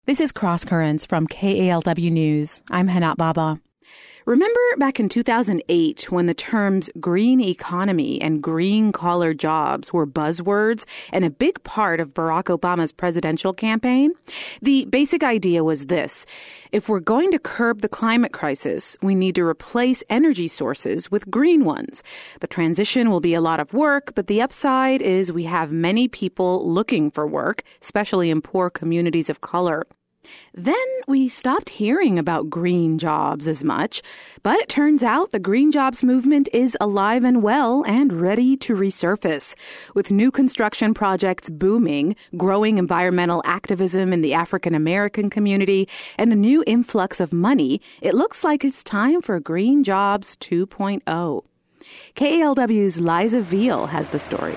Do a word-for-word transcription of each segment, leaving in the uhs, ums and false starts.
This is Cross Currents from K A L W News. I'm Hanat Baba. Remember back in two thousand eight when the terms green economy and green-collar jobs were buzzwords and a big part of Barack Obama's presidential campaign? The basic idea was this. If we're going to curb the climate crisis, we need to replace energy sources with green ones. The transition will be a lot of work, but the upside is we have many people looking for work, especially in poor communities of color. Then we stopped hearing about green jobs as much, but it turns out the green jobs movement is alive and well and ready to resurface. With new construction projects booming, growing environmental activism in the African American community, and a new influx of money, it looks like it's time for Green Jobs two point oh. K A L W's Liza Veal has the story.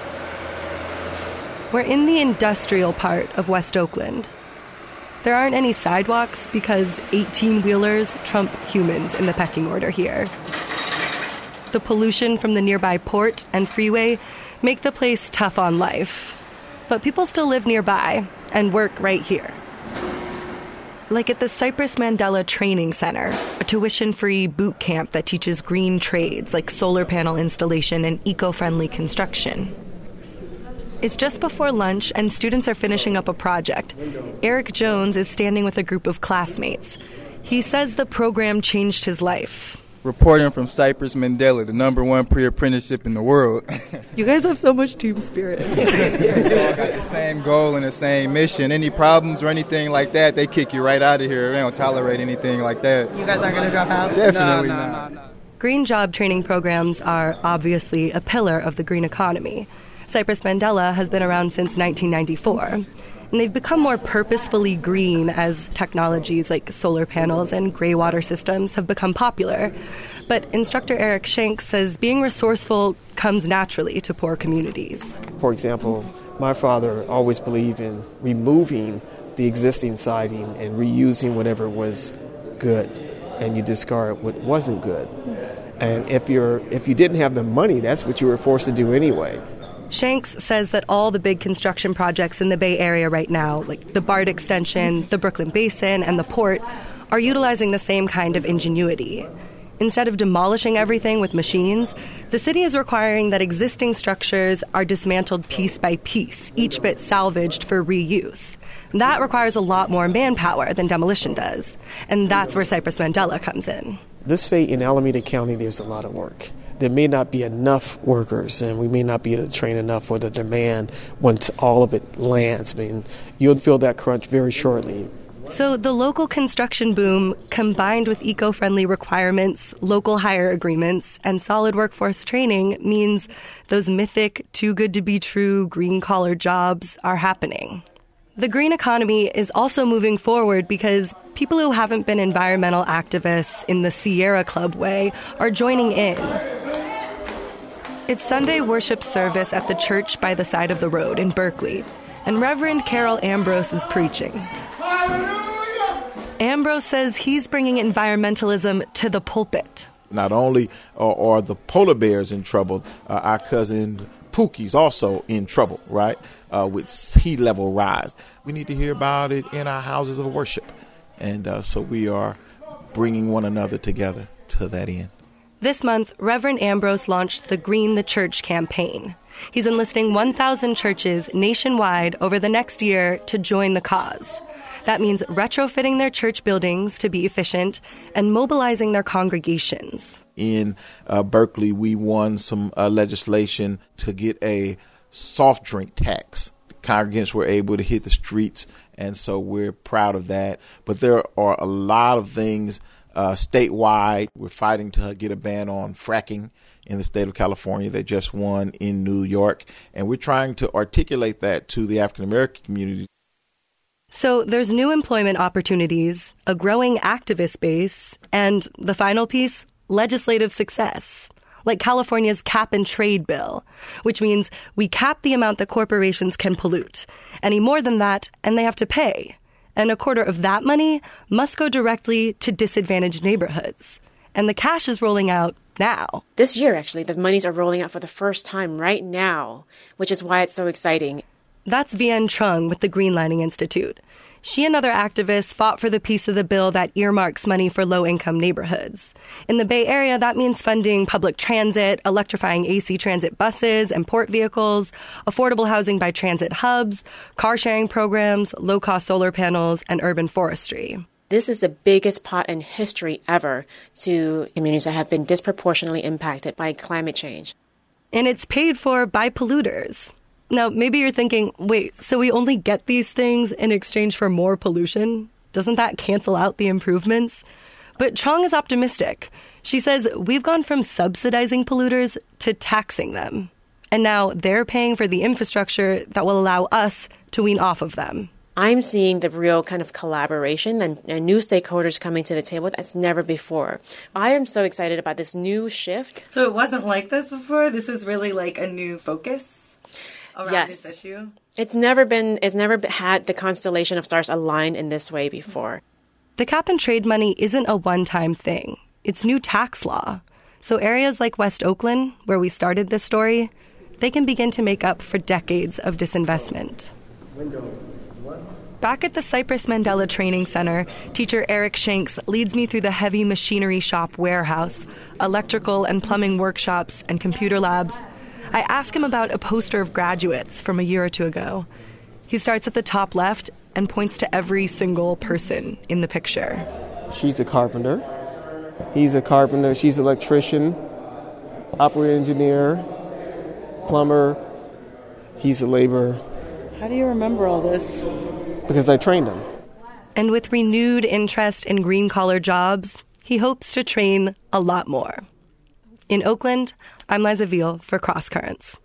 We're in the industrial part of West Oakland. There aren't any sidewalks because eighteen-wheelers trump humans in the pecking order here. The pollution from the nearby port and freeway make the place tough on life. But people still live nearby and work right here. Like at the Cypress Mandela Training Center, a tuition-free boot camp that teaches green trades like solar panel installation and eco-friendly construction. It's just before lunch, and students are finishing up a project. Eric Jones is standing with a group of classmates. He says the program changed his life. Reporting from Cypress Mandela, the number one pre-apprenticeship in the world. You guys have so much team spirit. They all got the same goal and the same mission. Any problems or anything like that, they kick you right out of here. They don't tolerate anything like that. You guys aren't going to drop out? Definitely no, no, not. No, no. Green job training programs are obviously a pillar of the green economy. Cypress Mandela has been around since nineteen ninety-four, and they've become more purposefully green as technologies like solar panels and gray water systems have become popular. But instructor Eric Shanks says being resourceful comes naturally to poor communities. For example, my father always believed in removing the existing siding and reusing whatever was good, and you discard what wasn't good. And if you're if you didn't have the money, that's what you were forced to do anyway. Shanks says that all the big construction projects in the Bay Area right now, like the BART extension, the Brooklyn Basin, and the port, are utilizing the same kind of ingenuity. Instead of demolishing everything with machines, the city is requiring that existing structures are dismantled piece by piece, each bit salvaged for reuse. That requires a lot more manpower than demolition does, and that's where Cypress Mandela comes in. Let's say in Alameda County there's a lot of work. There may not be enough workers, and we may not be able to train enough for the demand once all of it lands. I mean, you'll feel that crunch very shortly. So the local construction boom, combined with eco-friendly requirements, local hire agreements, and solid workforce training, means those mythic, too-good-to-be-true green-collar jobs are happening. The green economy is also moving forward because people who haven't been environmental activists in the Sierra Club way are joining in. It's Sunday worship service at the church by the side of the road in Berkeley, and Reverend Carol Ambrose is preaching. Hallelujah! Ambrose says he's bringing environmentalism to the pulpit. Not only are, are the polar bears in trouble, uh, our cousin Pookie's also in trouble, right, uh, with sea level rise. We need to hear about it in our houses of worship. And uh, so we are bringing one another together to that end. This month, Reverend Ambrose launched the Green the Church campaign. He's enlisting one thousand churches nationwide over the next year to join the cause. That means retrofitting their church buildings to be efficient and mobilizing their congregations. In uh, Berkeley, we won some uh, legislation to get a soft drink tax. The congregants were able to hit the streets, and so we're proud of that. But there are a lot of things uh, statewide. We're fighting to get a ban on fracking in the state of California. They just won in New York, and we're trying to articulate that to the African American community. So there's new employment opportunities, a growing activist base, and the final piece, legislative success, like California's cap and trade bill, which means we cap the amount that corporations can pollute. Any more than that, and they have to pay. And a quarter of that money must go directly to disadvantaged neighborhoods. And the cash is rolling out now. This year, actually, the monies are rolling out for the first time right now, which is why it's so exciting. That's Vien Trung with the Greenlining Institute. She and other activists fought for the piece of the bill that earmarks money for low-income neighborhoods. In the Bay Area, that means funding public transit, electrifying A C transit buses and port vehicles, affordable housing by transit hubs, car-sharing programs, low-cost solar panels, and urban forestry. This is the biggest pot in history ever to communities that have been disproportionately impacted by climate change. And it's paid for by polluters. Now, maybe you're thinking, wait, so we only get these things in exchange for more pollution? Doesn't that cancel out the improvements? But Chong is optimistic. She says we've gone from subsidizing polluters to taxing them. And now they're paying for the infrastructure that will allow us to wean off of them. I'm seeing the real kind of collaboration and, and new stakeholders coming to the table that's never before. I am so excited about this new shift. So it wasn't like this before? This is really like a new focus around yes. this issue? It's never been, it's never had the constellation of stars aligned in this way before. The cap and trade money isn't a one-time thing. It's new tax law. So areas like West Oakland, where we started this story, they can begin to make up for decades of disinvestment. Back at the Cypress Mandela Training Center, teacher Eric Shanks leads me through the heavy machinery shop warehouse, electrical and plumbing workshops, and computer labs. I ask him about a poster of graduates from a year or two ago. He starts at the top left and points to every single person in the picture. She's a carpenter. He's a carpenter. She's an electrician, operator engineer, plumber. He's a laborer. How do you remember all this? Because I trained him. And with renewed interest in green-collar jobs, he hopes to train a lot more. In Oakland, I'm Liza Veal for Cross Currents.